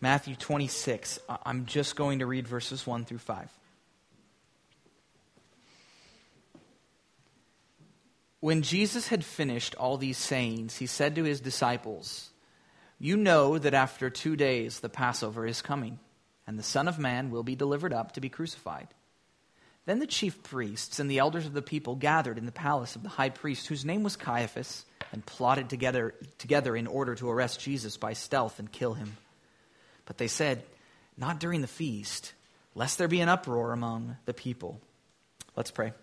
Matthew 26. I'm just going to read verses 1 through 5. When Jesus had finished all these sayings, he said to his disciples, "You know that after 2 days the Passover is coming, and the Son of Man will be delivered up to be crucified." Then the chief priests and the elders of the people gathered in the palace of the high priest, whose name was Caiaphas, and plotted together in order to arrest Jesus by stealth and kill him. But they said, "Not during the feast, lest there be an uproar among the people." Let's pray.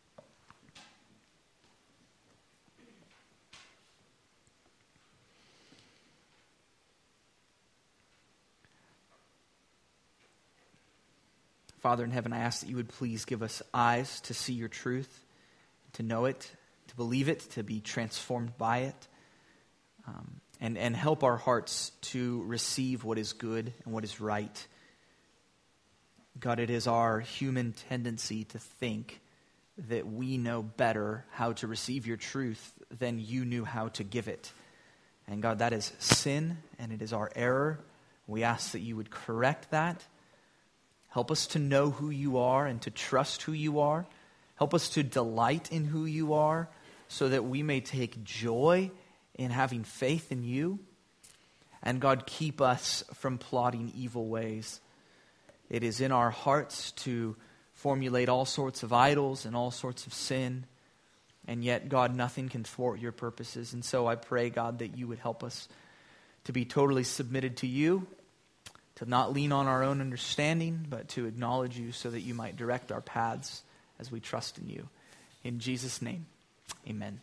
Father in heaven, I ask that you would please give us eyes to see your truth, to know it, to believe it, to be transformed by it, and help our hearts to receive what is good and what is right. God, it is our human tendency to think that we know better how to receive your truth than you knew how to give it. And God, that is sin, and it is our error. We ask that you would correct that. Help us to know who you are and to trust who you are. Help us to delight in who you are so that we may take joy in having faith in you. And God, keep us from plotting evil ways. It is in our hearts to formulate all sorts of idols and all sorts of sin. And yet, God, nothing can thwart your purposes. And so I pray, God, that you would help us to be totally submitted to you, to not lean on our own understanding, but to acknowledge you so that you might direct our paths as we trust in you. In Jesus' name, amen.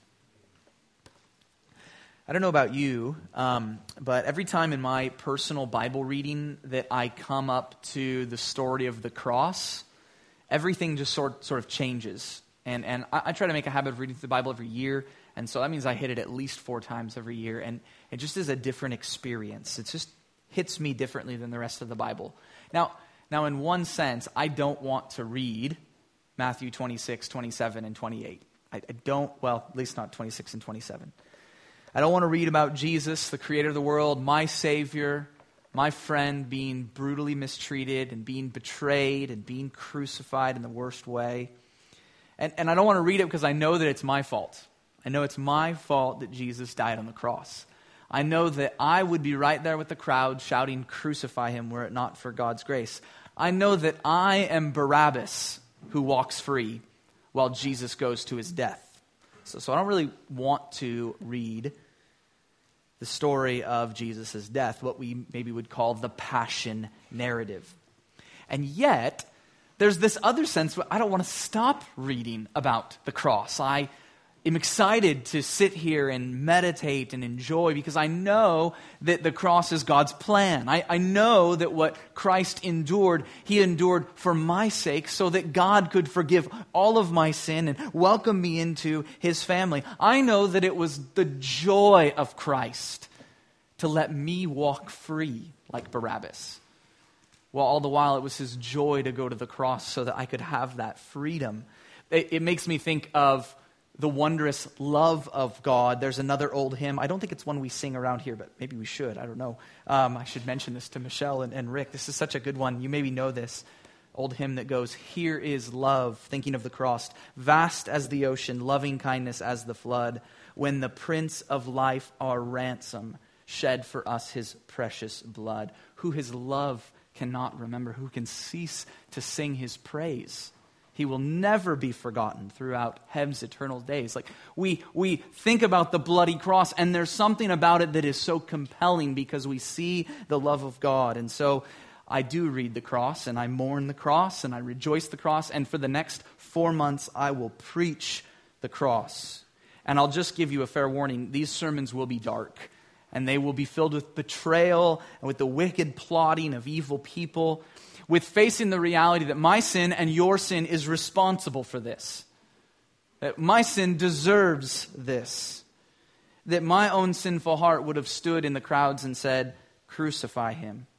I don't know about you, but every time in my personal Bible reading that I come up to the story of the cross, everything just sort of changes. And I try to make a habit of reading through the Bible every year, and so that means I hit it at least 4 times every year, and it just is a different experience. It's just hits me differently than the rest of the Bible. Now, in one sense, I don't want to read Matthew 26, 27, and 28. I don't, well, at least not 26 and 27. I don't want to read about Jesus, the creator of the world, my Savior, my friend being brutally mistreated and being betrayed and being crucified in the worst way. And I don't want to read it because I know that it's my fault. I know it's my fault that Jesus died on the cross. I know that I would be right there with the crowd shouting, "Crucify him," were it not for God's grace. I know that I am Barabbas who walks free while Jesus goes to his death. So I don't really want to read the story of Jesus' death, what we maybe would call the passion narrative. And yet, there's this other sense where I don't want to stop reading about the cross. I am excited to sit here and meditate and enjoy because I know that the cross is God's plan. I know that what Christ endured, he endured for my sake so that God could forgive all of my sin and welcome me into his family. I know that it was the joy of Christ to let me walk free like Barabbas. Well, all the while it was his joy to go to the cross so that I could have that freedom. It makes me think of the wondrous love of God. There's another old hymn. I don't think it's one we sing around here, but maybe we should. I don't know. I should mention this to Michelle and Rick. This is such a good one. You maybe know this old hymn that goes, "Here is love," thinking of the cross, "vast as the ocean, loving kindness as the flood, when the Prince of Life, our ransom, shed for us his precious blood. Who his love cannot remember, who can cease to sing his praise? He will never be forgotten throughout heaven's eternal days." Like we think about the bloody cross, and there's something about it that is so compelling because we see the love of God. And so I do read the cross, and I mourn the cross, and I rejoice the cross, and for the next 4 months I will preach the cross. And I'll just give you a fair warning, these sermons will be dark, and they will be filled with betrayal and with the wicked plotting of evil people, with facing the reality that my sin and your sin is responsible for this. That my sin deserves this. That my own sinful heart would have stood in the crowds and said, "Crucify him."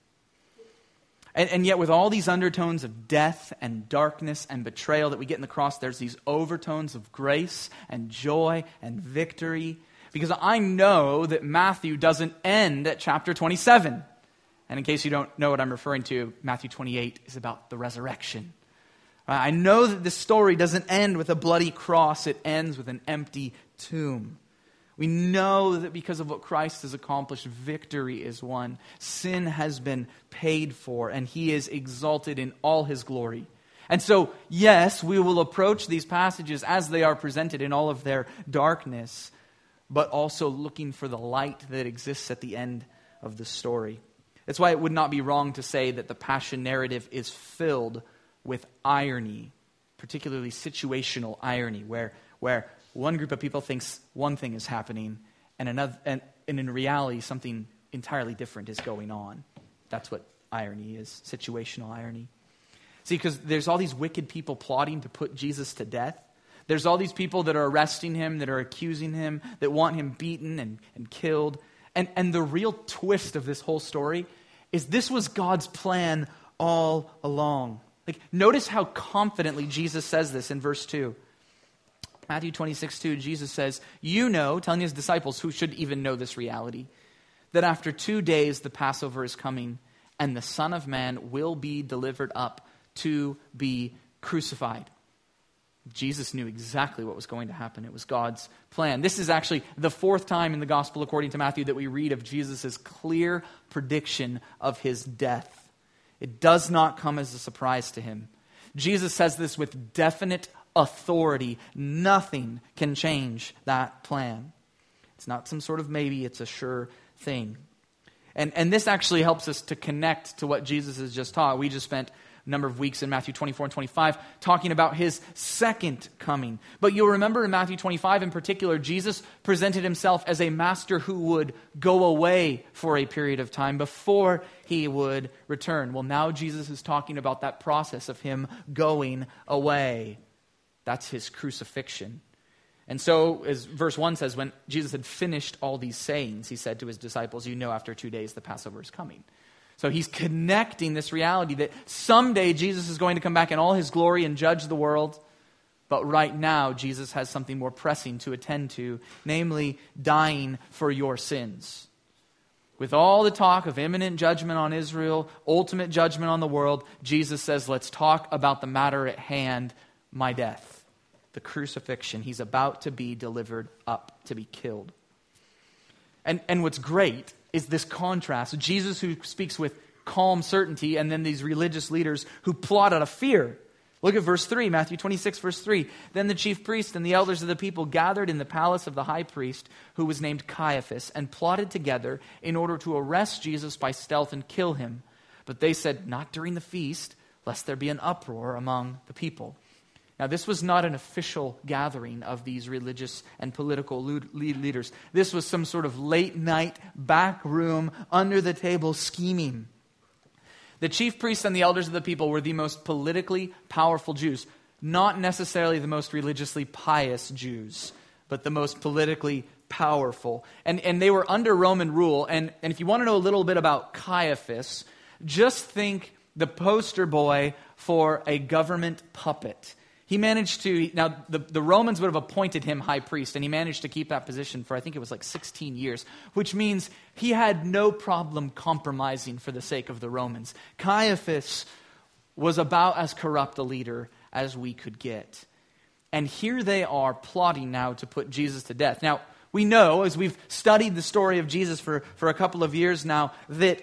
And yet with all these undertones of death and darkness and betrayal that we get in the cross, there's these overtones of grace and joy and victory. Because I know that Matthew doesn't end at chapter 27. And in case you don't know what I'm referring to, Matthew 28 is about the resurrection. I know that this story doesn't end with a bloody cross. It ends with an empty tomb. We know that because of what Christ has accomplished, victory is won. Sin has been paid for, and he is exalted in all his glory. And so, yes, we will approach these passages as they are presented in all of their darkness, but also looking for the light that exists at the end of the story. That's why it would not be wrong to say that the Passion narrative is filled with irony, particularly situational irony, where one group of people thinks one thing is happening, and in reality something entirely different is going on. That's what irony is, situational irony. See, because there's all these wicked people plotting to put Jesus to death. There's all these people that are arresting him, that are accusing him, that want him beaten and killed. And the real twist of this whole story is this was God's plan all along. Like, notice how confidently Jesus says this in verse 2. Matthew 26:2, Jesus says, "You know," telling his disciples who should even know this reality, "that after 2 days the Passover is coming, and the Son of Man will be delivered up to be crucified." Jesus knew exactly what was going to happen. It was God's plan. This is actually the fourth time in the Gospel according to Matthew that we read of Jesus' clear prediction of his death. It does not come as a surprise to him. Jesus says this with definite authority. Nothing can change that plan. It's not some sort of maybe, it's a sure thing. And this actually helps us to connect to what Jesus has just taught. We just spent a number of weeks in Matthew 24 and 25 talking about his second coming. But you'll remember in Matthew 25 in particular, Jesus presented himself as a master who would go away for a period of time before he would return. Well, now Jesus is talking about that process of him going away. That's his crucifixion. And so, as verse 1 says, when Jesus had finished all these sayings, he said to his disciples, "You know after 2 days the Passover is coming." So he's connecting this reality that someday Jesus is going to come back in all his glory and judge the world. But right now, Jesus has something more pressing to attend to, namely dying for your sins. With all the talk of imminent judgment on Israel, ultimate judgment on the world, Jesus says, let's talk about the matter at hand, my death, the crucifixion. He's about to be delivered up to be killed. And what's great is this contrast. Jesus who speaks with calm certainty, and then these religious leaders who plot out of fear. Look at verse 3, Matthew 26, verse 3. "Then the chief priest and the elders of the people gathered in the palace of the high priest, who was named Caiaphas, and plotted together in order to arrest Jesus by stealth and kill him. But they said, 'Not during the feast, lest there be an uproar among the people.'" Now, this was not an official gathering of these religious and political leaders. This was some sort of late-night, back room, under-the-table scheming. The chief priests and the elders of the people were the most politically powerful Jews. Not necessarily the most religiously pious Jews, but the most politically powerful. And they were under Roman rule. And if you want to know a little bit about Caiaphas, just think the poster boy for a government puppet. He managed to, now the Romans would have appointed him high priest, and he managed to keep that position for, I think it was like 16 years, which means he had no problem compromising for the sake of the Romans. Caiaphas was about as corrupt a leader as we could get. And here they are plotting now to put Jesus to death. Now, we know, as we've studied the story of Jesus for a couple of years now, that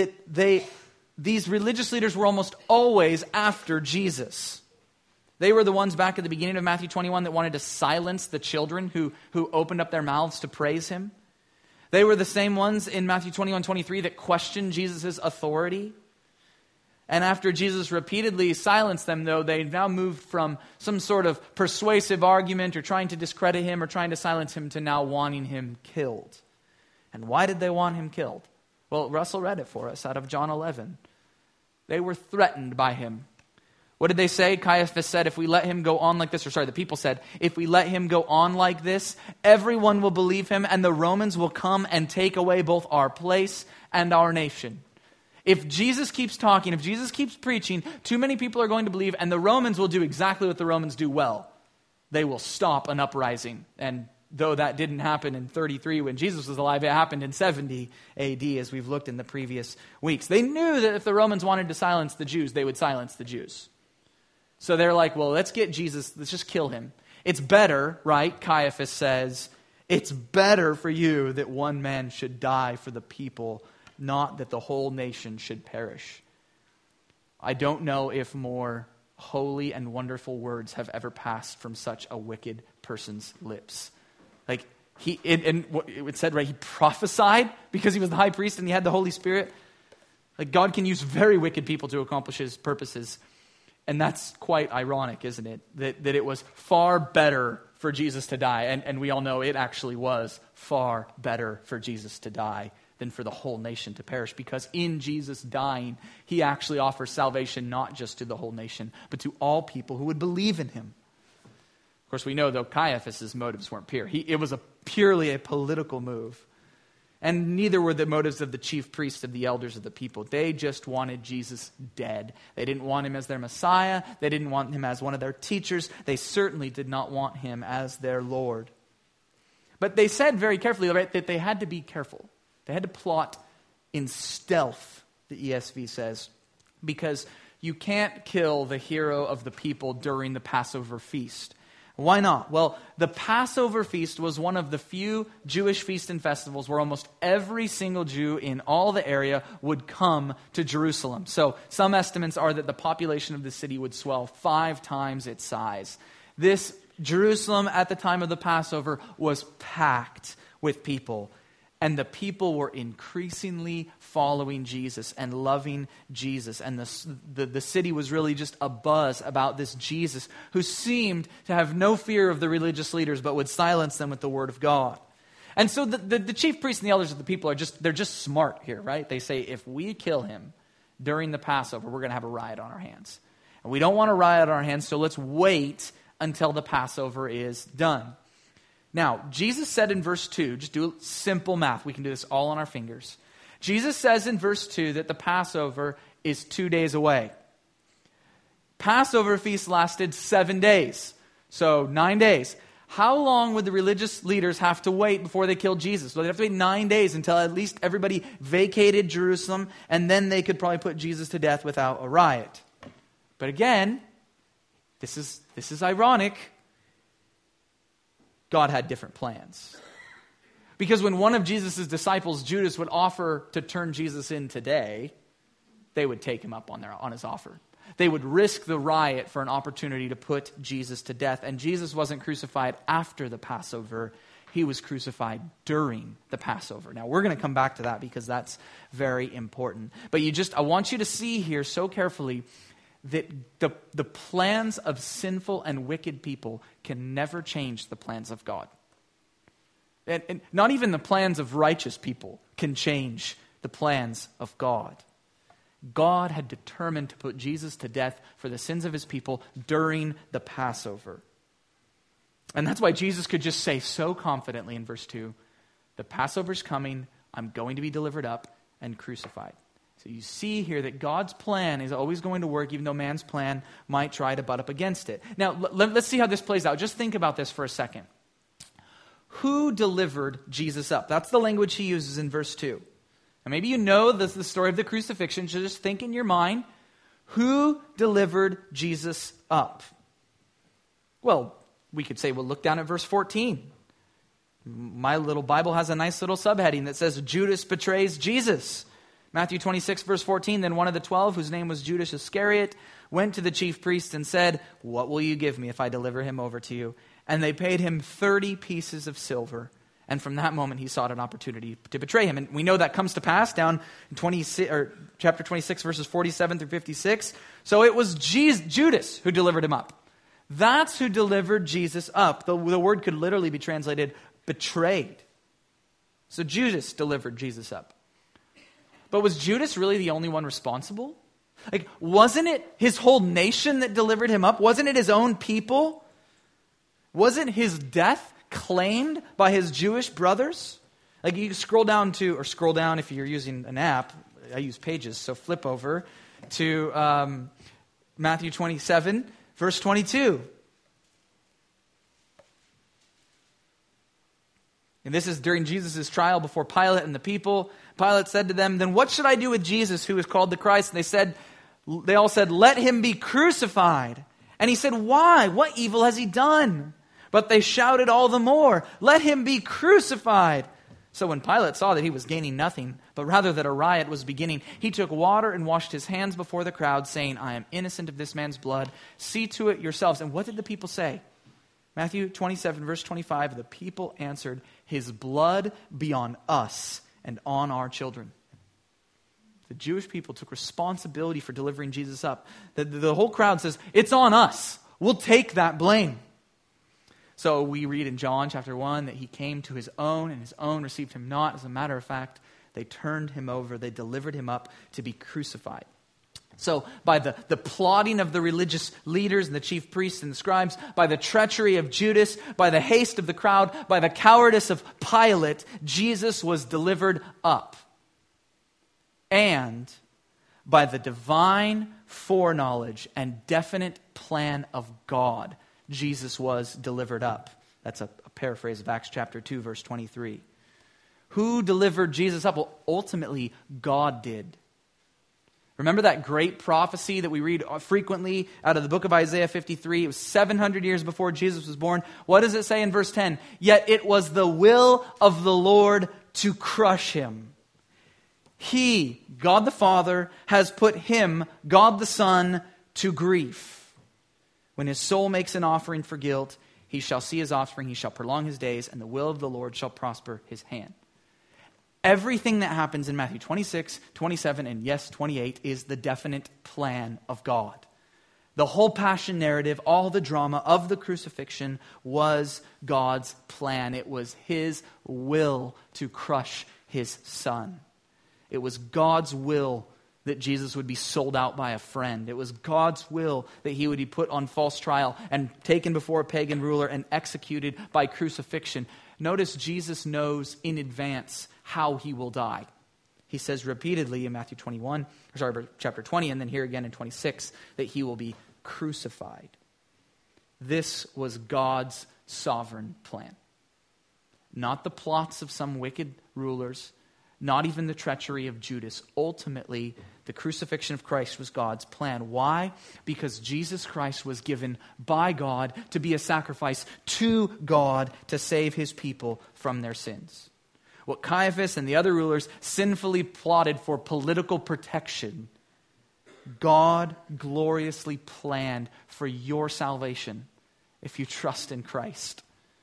these religious leaders were almost always after Jesus. They were the ones back at the beginning of Matthew 21 that wanted to silence the children who opened up their mouths to praise him. They were the same ones in Matthew 21:23 that questioned Jesus' authority. And after Jesus repeatedly silenced them, though, they now moved from some sort of persuasive argument or trying to discredit him or trying to silence him to now wanting him killed. And why did they want him killed? Well, Russell read it for us out of John 11. They were threatened by him. What did they say? Caiaphas said, if we let him go on like this, the people said, if we let him go on like this, everyone will believe him, and the Romans will come and take away both our place and our nation. If Jesus keeps talking, if Jesus keeps preaching, too many people are going to believe, and the Romans will do exactly what the Romans do well. They will stop an uprising and though that didn't happen in 33 when Jesus was alive, it happened in 70 AD, as we've looked in the previous weeks. They knew that if the Romans wanted to silence the Jews, they would silence the Jews. So they're like, well, let's get Jesus, let's just kill him. It's better, right? Caiaphas says, it's better for you that one man should die for the people, not that the whole nation should perish. I don't know if more holy and wonderful words have ever passed from such a wicked person's lips. Like, it said, right, he prophesied because he was the high priest and he had the Holy Spirit. Like, God can use very wicked people to accomplish his purposes. And that's quite ironic, isn't it? That it was far better for Jesus to die. And we all know it actually was far better for Jesus to die than for the whole nation to perish. Because in Jesus dying, he actually offers salvation not just to the whole nation, but to all people who would believe in him. Of course, we know, though, Caiaphas' motives weren't pure. It was purely a political move. And neither were the motives of the chief priests, of the elders of the people. They just wanted Jesus dead. They didn't want him as their Messiah. They didn't want him as one of their teachers. They certainly did not want him as their Lord. But they said very carefully, right, that they had to be careful. They had to plot in stealth, the ESV says, because you can't kill the hero of the people during the Passover feast. Why not? Well, the Passover feast was one of the few Jewish feasts and festivals where almost every single Jew in all the area would come to Jerusalem. So some estimates are that the population of the city would swell 5 times its size. This Jerusalem at the time of the Passover was packed with people. And the people were increasingly following Jesus and loving Jesus. And the city was really just abuzz about this Jesus who seemed to have no fear of the religious leaders, but would silence them with the word of God. And so the chief priests and the elders of the people they're just smart here, right? They say, if we kill him during the Passover, we're going to have a riot on our hands. And we don't want a riot on our hands, so let's wait until the Passover is done. Now, Jesus said in verse 2, just do simple math. We can do this all on our fingers. Jesus says in verse 2 that the Passover is 2 days away. Passover feast lasted 7 days, so 9 days. How long would the religious leaders have to wait before they killed Jesus? Well, they'd have to wait 9 days until at least everybody vacated Jerusalem, and then they could probably put Jesus to death without a riot. But again, this is ironic. God had different plans. Because when one of Jesus' disciples, Judas, would offer to turn Jesus in today, they would take him up on his offer. They would risk the riot for an opportunity to put Jesus to death. And Jesus wasn't crucified after the Passover. He was crucified during the Passover. Now, we're going to come back to that because that's very important. But I want you to see here so carefully that the plans of sinful and wicked people can never change the plans of God. And not even the plans of righteous people can change the plans of God. God had determined to put Jesus to death for the sins of his people during the Passover. And that's why Jesus could just say so confidently in verse 2, the Passover's coming, I'm going to be delivered up and crucified. So you see here that God's plan is always going to work, even though man's plan might try to butt up against it. Now, let's see how this plays out. Just think about this for a second. Who delivered Jesus up? That's the language he uses in verse 2. And maybe you know the story of the crucifixion, so just think in your mind, who delivered Jesus up? Well, we could say, look down at verse 14. My little Bible has a nice little subheading that says, Judas betrays Jesus. Matthew 26, verse 14, then one of the 12, whose name was Judas Iscariot, went to the chief priests and said, what will you give me if I deliver him over to you? And they paid him 30 pieces of silver. And from that moment, he sought an opportunity to betray him. And we know that comes to pass down in chapter 26, verses 47 through 56. So it was Judas who delivered him up. That's who delivered Jesus up. The word could literally be translated betrayed. So Judas delivered Jesus up. But was Judas really the only one responsible? Like, wasn't it his whole nation that delivered him up? Wasn't it his own people? Wasn't his death claimed by his Jewish brothers? Like, you scroll down if you're using an app. I use Pages, so flip over to Matthew 27, verse 22. And this is during Jesus' trial before Pilate and the people. Pilate said to them, "Then what should I do with Jesus, who is called the Christ?" And they all said, "Let him be crucified." And he said, "Why? What evil has he done?" But they shouted all the more, "Let him be crucified." So when Pilate saw that he was gaining nothing, but rather that a riot was beginning, he took water and washed his hands before the crowd, saying, "I am innocent of this man's blood. See to it yourselves." And what did the people say? Matthew 27, verse 25, the people answered, "His blood be on us and on our children." The Jewish people took responsibility for delivering Jesus up. The whole crowd says, "It's on us. We'll take that blame." So we read in John chapter 1 that he came to his own, and his own received him not. As a matter of fact, they turned him over. They delivered him up to be crucified. So by the plotting of the religious leaders and the chief priests and the scribes, by the treachery of Judas, by the haste of the crowd, by the cowardice of Pilate, Jesus was delivered up. And by the divine foreknowledge and definite plan of God, Jesus was delivered up. That's a paraphrase of Acts chapter 2, verse 23. Who delivered Jesus up? Well, ultimately, God did. Remember that great prophecy that we read frequently out of the book of Isaiah 53? It was 700 years before Jesus was born. What does it say in verse 10? "Yet it was the will of the Lord to crush him. He, God the Father, has put him, God the Son, to grief. When his soul makes an offering for guilt, he shall see his offspring, he shall prolong his days, and the will of the Lord shall prosper his hand." Everything that happens in Matthew 26, 27, and yes, 28 is the definite plan of God. The whole passion narrative, all the drama of the crucifixion was God's plan. It was his will to crush his Son. It was God's will that Jesus would be sold out by a friend. It was God's will that he would be put on false trial and taken before a pagan ruler and executed by crucifixion. Notice Jesus knows in advance how he will die. He says repeatedly in chapter 20, and then here again in 26, that he will be crucified. This was God's sovereign plan. Not the plots of some wicked rulers, not even the treachery of Judas. Ultimately, the crucifixion of Christ was God's plan. Why? Because Jesus Christ was given by God to be a sacrifice to God to save his people from their sins. What Caiaphas and the other rulers sinfully plotted for political protection, God gloriously planned for your salvation if you trust in Christ.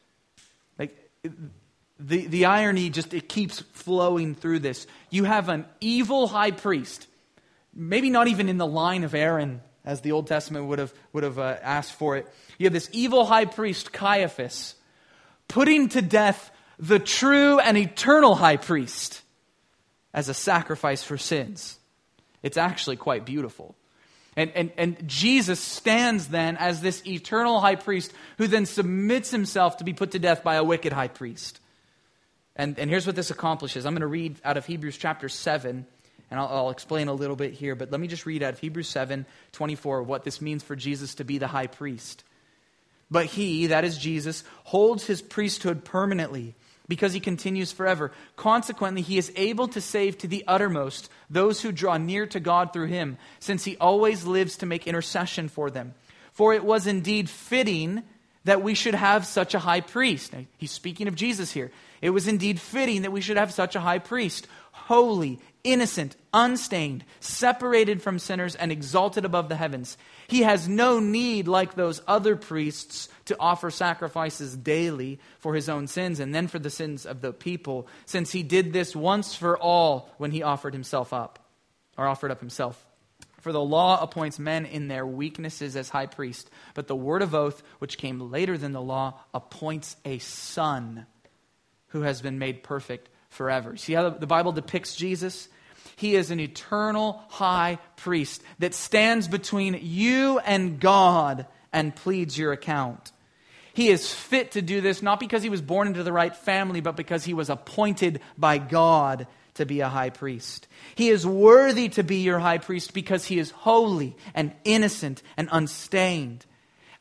The irony it keeps flowing through this. You have an evil high priest, maybe not even in the line of Aaron, as the Old Testament would have asked for it. You have this evil high priest, Caiaphas, putting to death the true and eternal high priest as a sacrifice for sins. It's actually quite beautiful. And Jesus stands then as this eternal high priest who then submits himself to be put to death by a wicked high priest. And here's what this accomplishes. I'm going to read out of Hebrews chapter 7, and I'll explain a little bit here, but let me just read out of Hebrews 7:24 what this means for Jesus to be the high priest. "But he," that is Jesus, "holds his priesthood permanently, because he continues forever. Consequently, he is able to save to the uttermost those who draw near to God through him, since he always lives to make intercession for them. For it was indeed fitting that we should have such a high priest." Now, he's speaking of Jesus here. "It was indeed fitting that we should have such a high priest, holy, innocent, unstained, separated from sinners, and exalted above the heavens. He has no need, like those other priests, to offer sacrifices daily for his own sins and then for the sins of the people, since he did this once for all when he offered up himself. For the law appoints men in their weaknesses as high priest, but the word of oath, which came later than the law, appoints a son who has been made perfect forever." See how the Bible depicts Jesus? He is an eternal high priest that stands between you and God and pleads your account. He is fit to do this not because he was born into the right family, but because he was appointed by God to be a high priest. He is worthy to be your high priest because he is holy and innocent and unstained.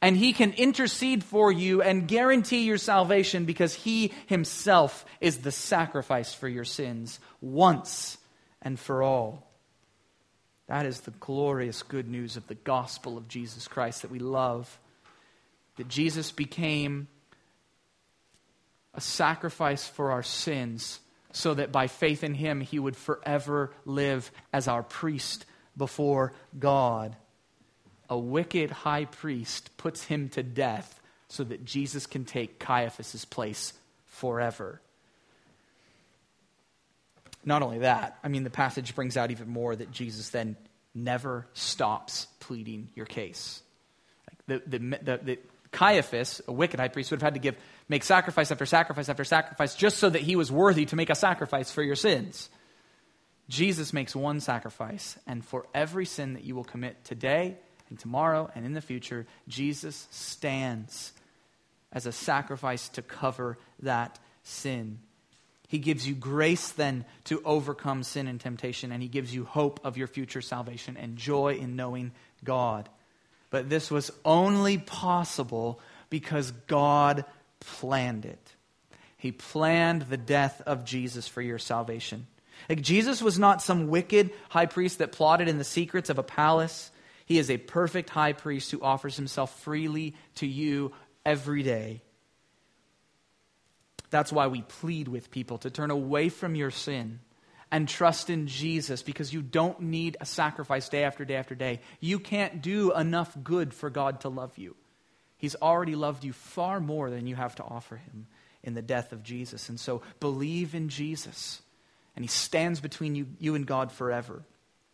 And he can intercede for you and guarantee your salvation because he himself is the sacrifice for your sins once and for all. That is the glorious good news of the gospel of Jesus Christ that we love. That Jesus became a sacrifice for our sins so that by faith in him he would forever live as our priest before God. A wicked high priest puts him to death so that Jesus can take Caiaphas' place forever. Not only that, the passage brings out even more that Jesus then never stops pleading your case. The Caiaphas, a wicked high priest, would have had to make sacrifice after sacrifice after sacrifice just so that he was worthy to make a sacrifice for your sins. Jesus makes one sacrifice, and for every sin that you will commit today and tomorrow and in the future, Jesus stands as a sacrifice to cover that sin. He gives you grace then to overcome sin and temptation, and he gives you hope of your future salvation and joy in knowing God. But this was only possible because God planned it. He planned the death of Jesus for your salvation. Jesus was not some wicked high priest that plotted in the secrets of a palace. He is a perfect high priest who offers himself freely to you every day. That's why we plead with people to turn away from your sin and trust in Jesus, because you don't need a sacrifice day after day after day. You can't do enough good for God to love you. He's already loved you far more than you have to offer him in the death of Jesus. And so believe in Jesus, and he stands between you and God forever.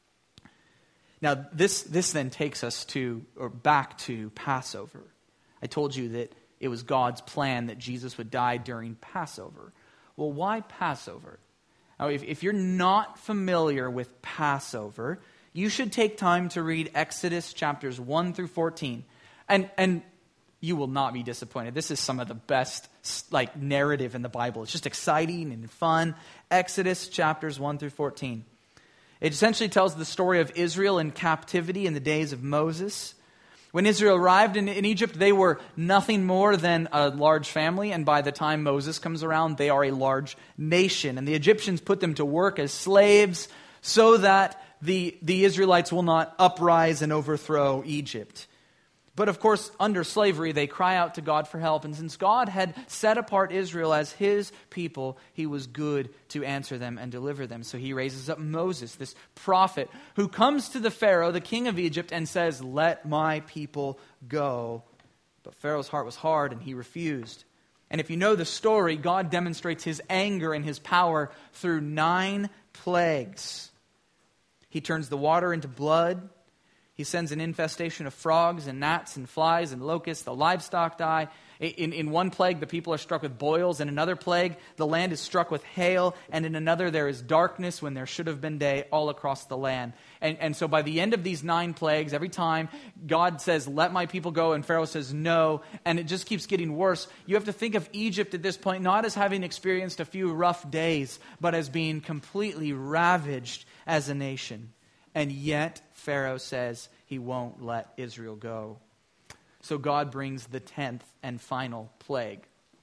Now, this then takes us back to Passover. I told you that it was God's plan that Jesus would die during Passover. Well, why Passover? Now, if you're not familiar with Passover, you should take time to read Exodus chapters 1 through 14. And you will not be disappointed. This is some of the best narrative in the Bible. It's just exciting and fun. Exodus chapters 1 through 14. It essentially tells the story of Israel in captivity in the days of Moses. When Israel arrived in Egypt, they were nothing more than a large family, and by the time Moses comes around, they are a large nation. And the Egyptians put them to work as slaves so that the Israelites will not uprise and overthrow Egypt. But of course, under slavery, they cry out to God for help. And since God had set apart Israel as his people, he was good to answer them and deliver them. So he raises up Moses, this prophet, who comes to the Pharaoh, the king of Egypt, and says, "Let my people go." But Pharaoh's heart was hard, and he refused. And if you know the story, God demonstrates his anger and his power through 9 plagues. He turns the water into blood. He sends an infestation of frogs and gnats and flies and locusts. The livestock die. In one plague, the people are struck with boils. In another plague, the land is struck with hail. And in another, there is darkness when there should have been day all across the land. And so by the end of these 9 plagues, every time God says, "Let my people go," and Pharaoh says no, and it just keeps getting worse, you have to think of Egypt at this point not as having experienced a few rough days, but as being completely ravaged as a nation. And yet, Pharaoh says he won't let Israel go. So God brings the 10th and final plague.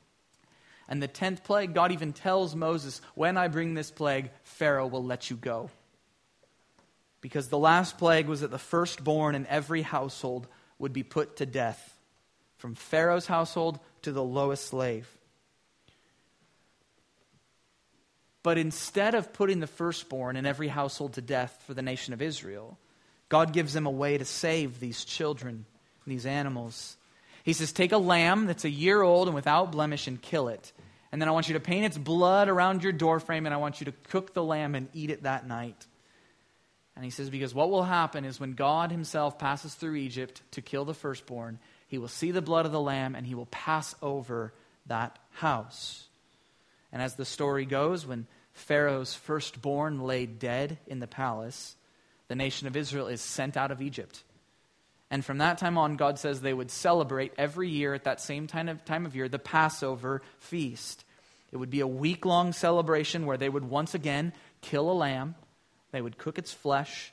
And the 10th plague, God even tells Moses, "When I bring this plague, Pharaoh will let you go." Because the last plague was that the firstborn in every household would be put to death, from Pharaoh's household to the lowest slave. But instead of putting the firstborn in every household to death for the nation of Israel, God gives them a way to save these children, these animals. He says, "Take a lamb that's a year old and without blemish and kill it. And then I want you to paint its blood around your doorframe, and I want you to cook the lamb and eat it that night." And he says, because what will happen is when God himself passes through Egypt to kill the firstborn, he will see the blood of the lamb and he will pass over that house. And as the story goes, when Pharaoh's firstborn lay dead in the palace, the nation of Israel is sent out of Egypt. And from that time on, God says they would celebrate every year at that same time of year the Passover feast. It would be a week-long celebration where they would once again kill a lamb. They would cook its flesh,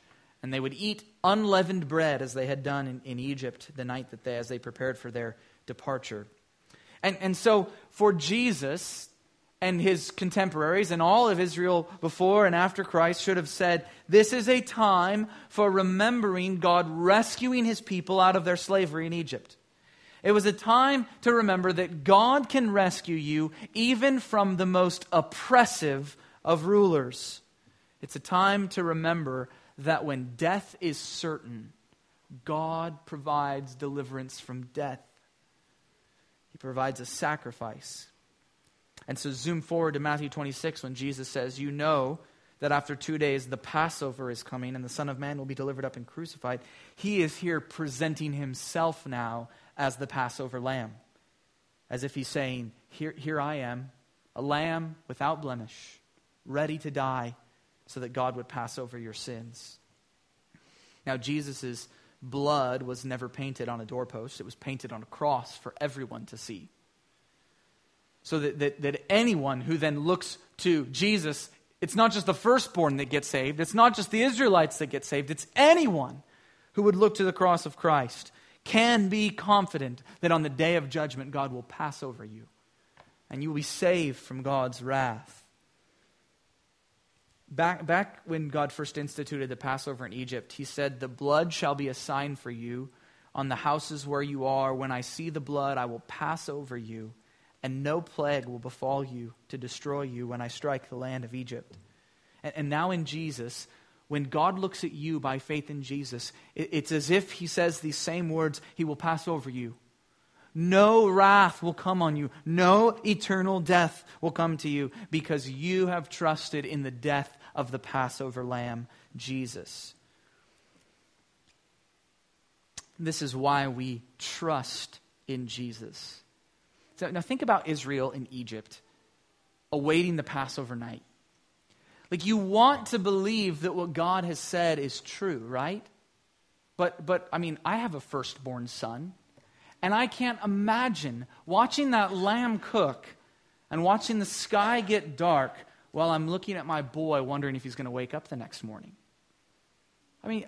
And they would eat unleavened bread as they had done in Egypt the night as they prepared for their departure. And so for Jesus and his contemporaries and all of Israel before and after Christ should have said, this is a time for remembering God rescuing his people out of their slavery in Egypt. It was a time to remember that God can rescue you even from the most oppressive of rulers. It's a time to remember that when death is certain, God provides deliverance from death. He provides a sacrifice. And so zoom forward to Matthew 26 when Jesus says, you know that after 2 days the Passover is coming and the Son of Man will be delivered up and crucified. He is here presenting himself now as the Passover lamb. As if he's saying, here I am, a lamb without blemish, ready to die so that God would pass over your sins. Now Jesus' blood was never painted on a doorpost. It was painted on a cross for everyone to see. So that anyone who then looks to Jesus, it's not just the firstborn that gets saved. It's not just the Israelites that get saved. It's anyone who would look to the cross of Christ can be confident that on the day of judgment, God will pass over you. And you will be saved from God's wrath. Back when God first instituted the Passover in Egypt, he said, the blood shall be a sign for you on the houses where you are. When I see the blood, I will pass over you, and no plague will befall you to destroy you when I strike the land of Egypt. And now in Jesus, when God looks at you by faith in Jesus, it's as if he says these same words, he will pass over you. No wrath will come on you. No eternal death will come to you because you have trusted in the death of the Passover lamb, Jesus. This is why we trust in Jesus. So now think about Israel in Egypt, awaiting the Passover night. Like, you want to believe that what God has said is true, right? But I mean, I have a firstborn son, and I can't imagine watching that lamb cook and watching the sky get dark while I'm looking at my boy wondering if he's going to wake up the next morning. I mean,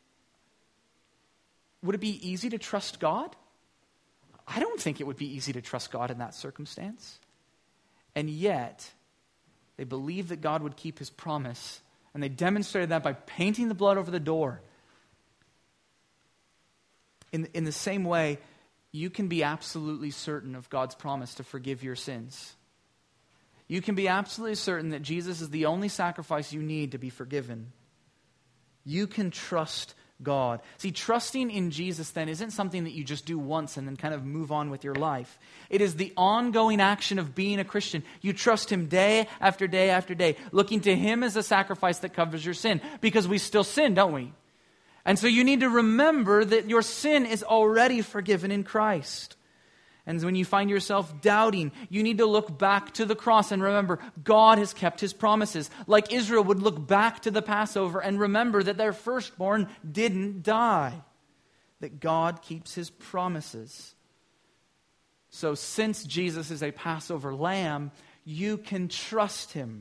would it be easy to trust God? I don't think it would be easy to trust God in that circumstance. And yet, they believed that God would keep his promise, and they demonstrated that by painting the blood over the door. In the same way, you can be absolutely certain of God's promise to forgive your sins. You can be absolutely certain that Jesus is the only sacrifice you need to be forgiven. You can trust God. See, trusting in Jesus then isn't something that you just do once and then kind of move on with your life. It is the ongoing action of being a Christian. You trust him day after day after day, looking to him as a sacrifice that covers your sin, because we still sin, don't we? And so you need to remember that your sin is already forgiven in Christ. And when you find yourself doubting, you need to look back to the cross and remember God has kept his promises. Like Israel would look back to the Passover and remember that their firstborn didn't die. That God keeps his promises. So since Jesus is a Passover lamb, you can trust him.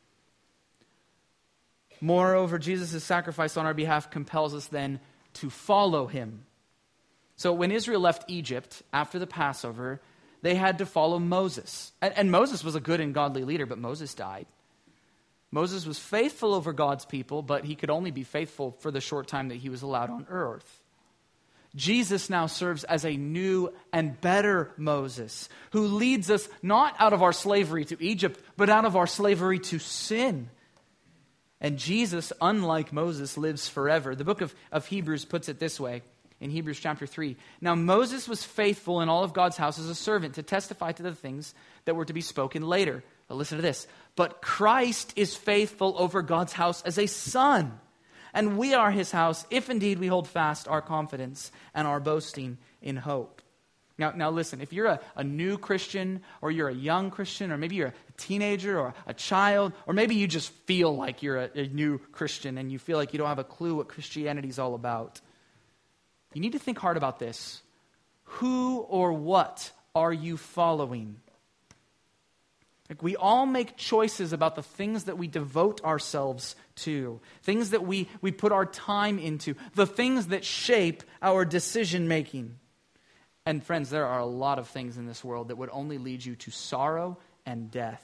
Moreover, Jesus' sacrifice on our behalf compels us then to follow him. So when Israel left Egypt after the Passover, they had to follow Moses. And Moses was a good and godly leader, but Moses died. Moses was faithful over God's people, but he could only be faithful for the short time that he was allowed on earth. Jesus now serves as a new and better Moses, who leads us not out of our slavery to Egypt, but out of our slavery to sin. And Jesus, unlike Moses, lives forever. The book of Hebrews puts it this way, in Hebrews chapter 3. Now Moses was faithful in all of God's house as a servant to testify to the things that were to be spoken later. But listen to this. But Christ is faithful over God's house as a son. And we are his house, if indeed we hold fast our confidence and our boasting in hope. Now listen, if you're a new Christian, or you're a young Christian, or maybe you're a teenager or a child, or maybe you just feel like you're a new Christian and you feel like you don't have a clue what Christianity is all about, you need to think hard about this. Who or what are you following? Like, we all make choices about the things that we devote ourselves to, things that we put our time into, the things that shape our decision making. And friends, there are a lot of things in this world that would only lead you to sorrow and death.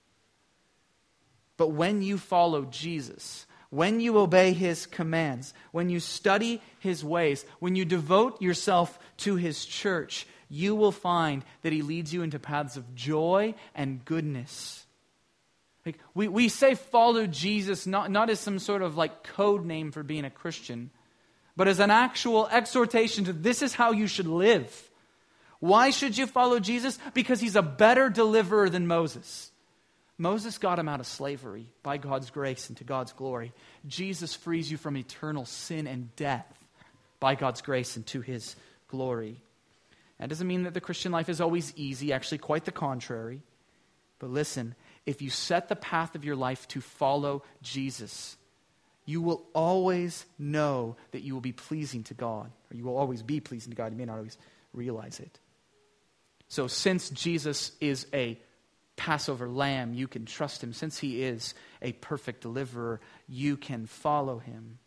But when you follow Jesus, when you obey His commands, when you study His ways, when you devote yourself to His church, you will find that He leads you into paths of joy and goodness. Like, we say follow Jesus not as some sort of like code name for being a Christian, but as an actual exhortation to this is how you should live. Why should you follow Jesus? Because He's a better deliverer than Moses. Moses got him out of slavery by God's grace and to God's glory. Jesus frees you from eternal sin and death by God's grace and to His glory. That doesn't mean that the Christian life is always easy, actually quite the contrary. But listen, if you set the path of your life to follow Jesus, you will always know that you will be pleasing to God. Or you will always be pleasing to God. You may not always realize it. So since Jesus is a Passover lamb, you can trust Him. Since He is a perfect deliverer, you can follow Him.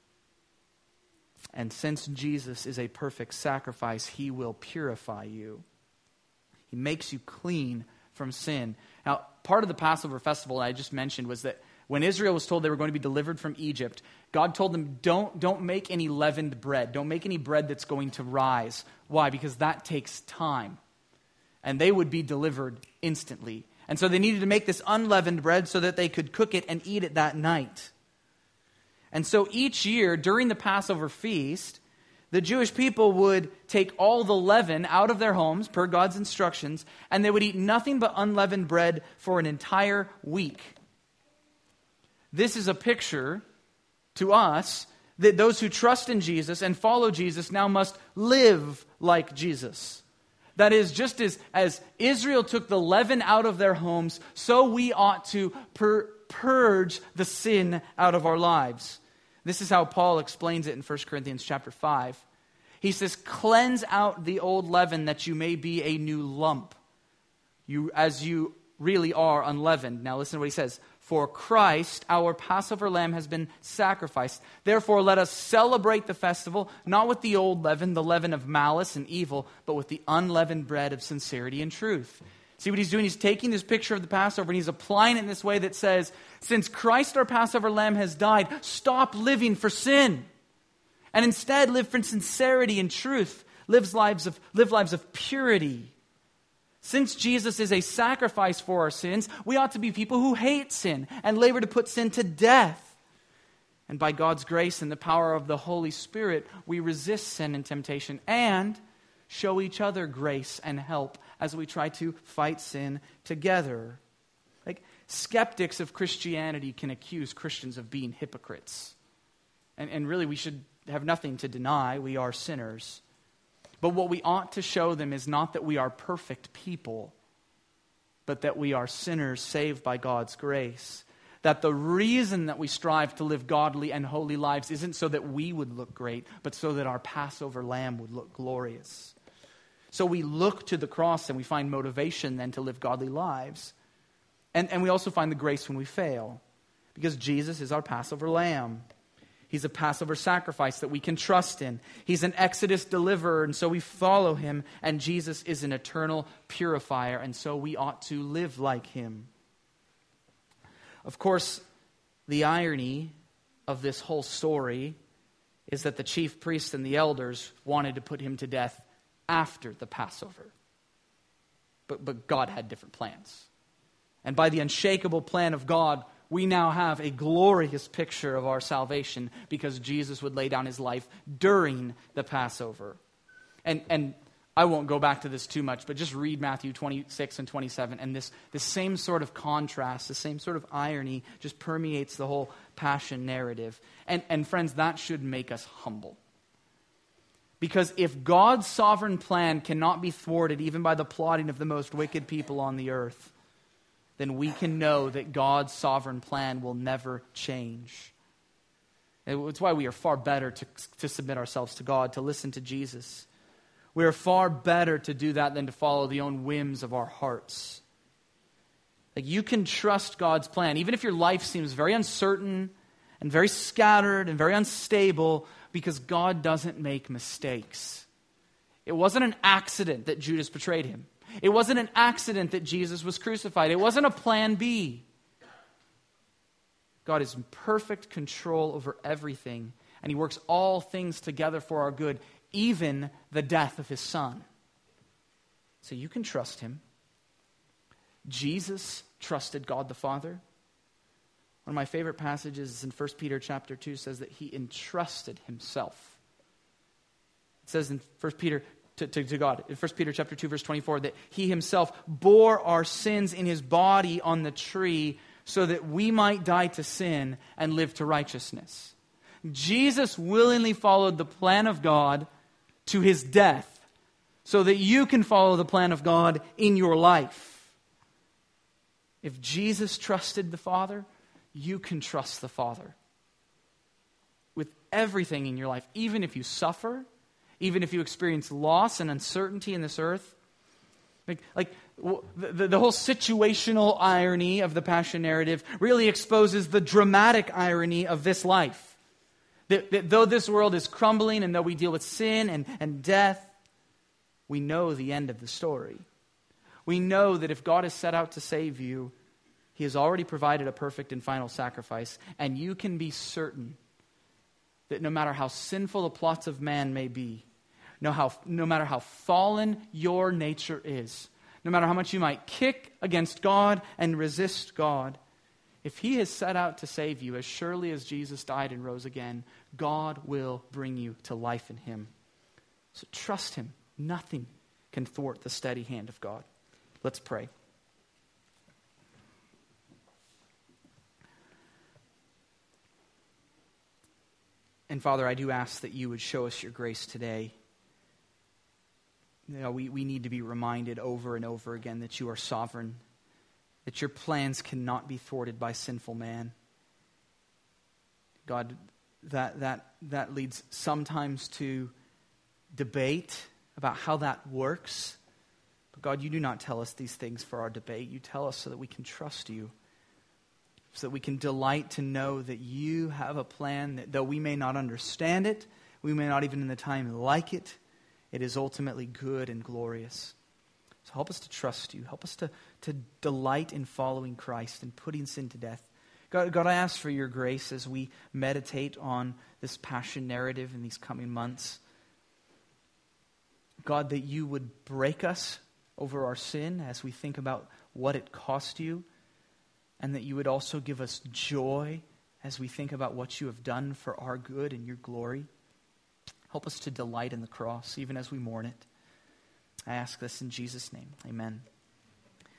And since Jesus is a perfect sacrifice, He will purify you. He makes you clean from sin. Now, part of the Passover festival that I just mentioned was that when Israel was told they were going to be delivered from Egypt, God told them, don't make any leavened bread. Don't make any bread that's going to rise. Why? Because that takes time. And they would be delivered instantly. And so they needed to make this unleavened bread so that they could cook it and eat it that night. And so each year during the Passover feast, the Jewish people would take all the leaven out of their homes per God's instructions, and they would eat nothing but unleavened bread for an entire week. This is a picture to us that those who trust in Jesus and follow Jesus now must live like Jesus. That is, just as Israel took the leaven out of their homes, so we ought to purge the sin out of our lives. This is how Paul explains it in 1 Corinthians chapter 5. He says, cleanse out the old leaven that you may be a new lump, as you really are unleavened. Now listen to what he says. For Christ, our Passover lamb, has been sacrificed. Therefore, let us celebrate the festival, not with the old leaven, the leaven of malice and evil, but with the unleavened bread of sincerity and truth. See what he's doing? He's taking this picture of the Passover and he's applying it in this way that says, since Christ, our Passover lamb, has died, stop living for sin. And instead live for sincerity and truth. Live lives of purity. Since Jesus is a sacrifice for our sins, we ought to be people who hate sin and labor to put sin to death. And by God's grace and the power of the Holy Spirit, we resist sin and temptation and show each other grace and help as we try to fight sin together. Like, skeptics of Christianity can accuse Christians of being hypocrites. And really, we should have nothing to deny. We are sinners. But what we ought to show them is not that we are perfect people, but that we are sinners saved by God's grace. That the reason that we strive to live godly and holy lives isn't so that we would look great, but so that our Passover lamb would look glorious. So we look to the cross and we find motivation then to live godly lives. And we also find the grace when we fail, because Jesus is our Passover lamb. He's a Passover sacrifice that we can trust in. He's an Exodus deliverer, and so we follow Him. And Jesus is an eternal purifier, and so we ought to live like Him. Of course, the irony of this whole story is that the chief priests and the elders wanted to put Him to death after the Passover. But God had different plans. And by the unshakable plan of God, we now have a glorious picture of our salvation because Jesus would lay down His life during the Passover. And I won't go back to this too much, but just read Matthew 26 and 27. And this same sort of contrast, the same sort of irony just permeates the whole passion narrative. And friends, that should make us humble. Because if God's sovereign plan cannot be thwarted even by the plotting of the most wicked people on the earth, then we can know that God's sovereign plan will never change. It's why we are far better to submit ourselves to God, to listen to Jesus. We are far better to do that than to follow the own whims of our hearts. Like, you can trust God's plan, even if your life seems very uncertain and very scattered and very unstable, because God doesn't make mistakes. It wasn't an accident that Judas betrayed him. It wasn't an accident that Jesus was crucified. It wasn't a plan B. God is in perfect control over everything, and he works all things together for our good, even the death of his Son. So you can trust him. Jesus trusted God the Father. One of my favorite passages is in 1 Peter chapter 2, says that he entrusted himself. It says in 1 Peter to God, in 1 Peter chapter 2, verse 24, that he himself bore our sins in his body on the tree so that we might die to sin and live to righteousness. Jesus willingly followed the plan of God to his death so that you can follow the plan of God in your life. If Jesus trusted the Father, you can trust the Father with everything in your life, even if you suffer, even if you experience loss and uncertainty in this earth. The whole situational irony of the Passion narrative really exposes the dramatic irony of this life. That though this world is crumbling and though we deal with sin and death, we know the end of the story. We know that if God has set out to save you, he has already provided a perfect and final sacrifice, and you can be certain that no matter how sinful the plots of man may be, no matter how fallen your nature is, no matter how much you might kick against God and resist God, if he has set out to save you, as surely as Jesus died and rose again, God will bring you to life in him. So trust him. Nothing can thwart the steady hand of God. Let's pray. And Father, I do ask that you would show us your grace today. You know, we need to be reminded over and over again that you are sovereign, that your plans cannot be thwarted by sinful man. God, that leads sometimes to debate about how that works. But God, you do not tell us these things for our debate. You tell us so that we can trust you, so that we can delight to know that you have a plan that though we may not understand it, we may not even in the time like it, it is ultimately good and glorious. So help us to trust you. Help us to delight in following Christ and putting sin to death. God, I ask for your grace as we meditate on this Passion narrative in these coming months. God, that you would break us over our sin as we think about what it cost you, and that you would also give us joy as we think about what you have done for our good and your glory. Help us to delight in the cross, even as we mourn it. I ask this in Jesus' name. Amen.